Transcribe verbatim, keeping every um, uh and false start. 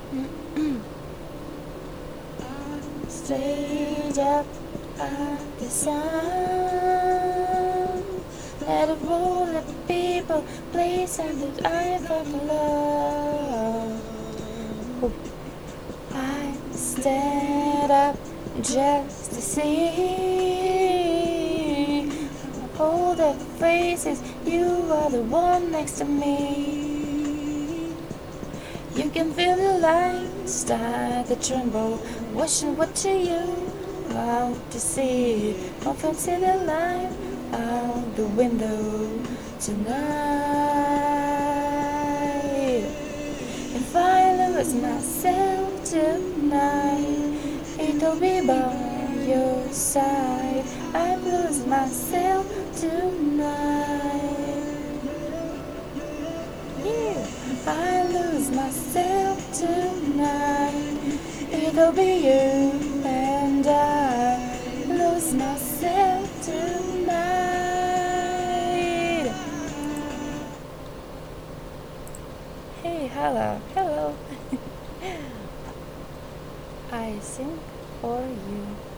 Straight up at the sun. Let it roll, let the people place and that I felt love. I stand up just to see all the faces. You are the one next to me. You can feel the light start to tremble, wishing what to you out to see. Often see the light out the window tonight. If I lose myself tonight, it'll be by your side. I lose myself tonight. Yeah. I lose myself tonight. It'll be you and I lose myself tonight. Hey, hello, hello. I sing for you.